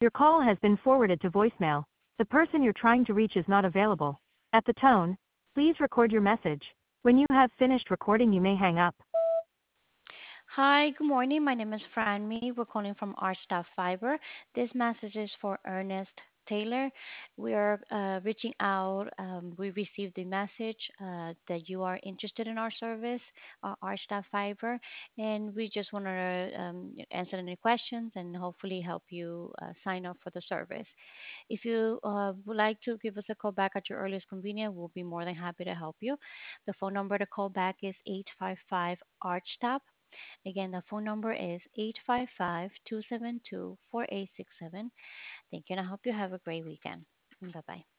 Your call has been forwarded to voicemail. The person you're trying to reach is not available. At the tone, please record your message. When you have finished recording, you may hang up. Hi, good morning. My name is Franmy. We're calling from Archstaff Fiber. This message is for Ernest Taylor. We are reaching out. We received the message that you are interested in our service, Archstaff Fiber, and we just want to answer any questions and hopefully help you sign up for the service. If you would like to give us a call back at your earliest convenience, we'll be more than happy to help you. The phone number to call back is 855 Archstop. Again, the phone number is 855-272-4867. Thank you, and I hope you have a great weekend. Bye bye.